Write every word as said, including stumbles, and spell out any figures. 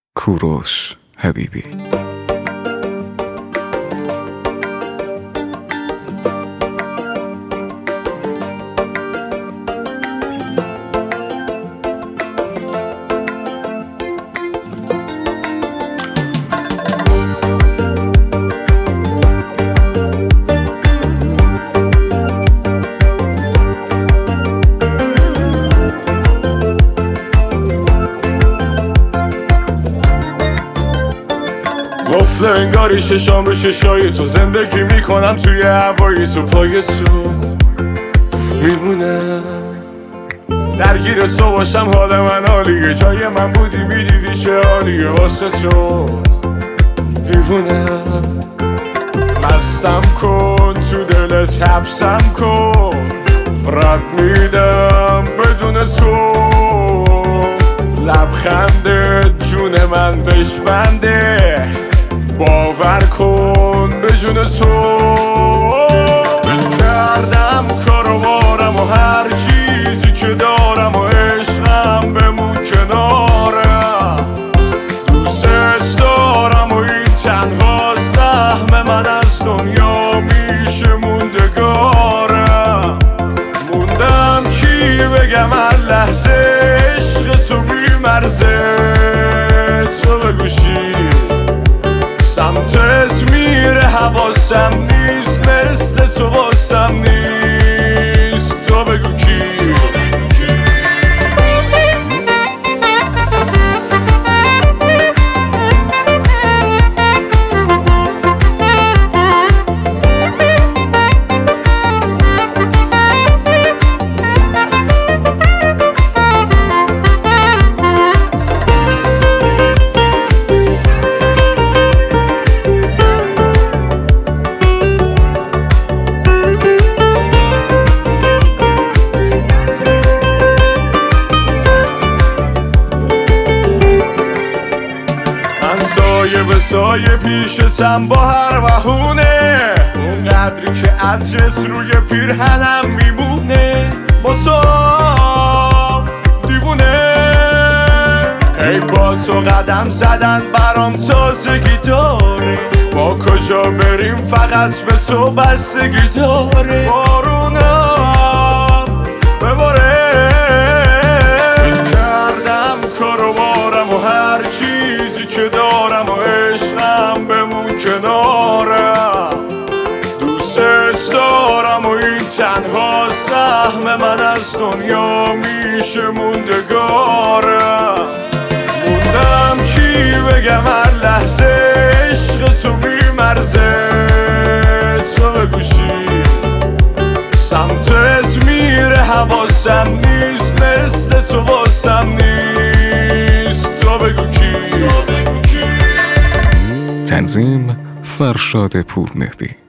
کوروش حبیبی. قفل انگاری ششام به ششای تو، زندگی میکنم توی هوایی تو، پای تو میمونم درگیر تو باشم، حال من عالیه، جای من بودی میدیدی چه عالیه، واسه تو دیوونم. مستم کن تو دلت حبسم کن، رد میدم بدون تو، لبخندت جون من بشبنده، باور کن به جون تو کردم کار و بارم و هر چیزی که دارم و عشقم بمون کنارم، دوست دارم و این تنها سهم من از دنیا میشه موندگارم. موندم چی بگم هر لحظه عشق تو بیمرزه، تو بگوشی سمتت میره حواسم نیست، مثل تو واسم نیست، تو بگو کی؟ سایه به سایه پیشتم با هر بهونه، اون قدری که عطرت روی پیرهنم میمونه، با تو دیوونه. ای با تو قدم زدن برام تازگی داره، با کجا بریم فقط به تو بستگی داره، بارونم بباره کردم کار و بارم و هر چیزی که دارم و عشقم بمون کنارم، دوست دارم و این تنها سهم من از دنیا میشه موندگارم. موندم چی بگم هر لحظه عشق تو بیمرزه، تو بگوشی سمتت میره حواسم نیست، مثل تو واسم نیست، تو بگو کی؟ تنظیم فرشاد پورمهدی.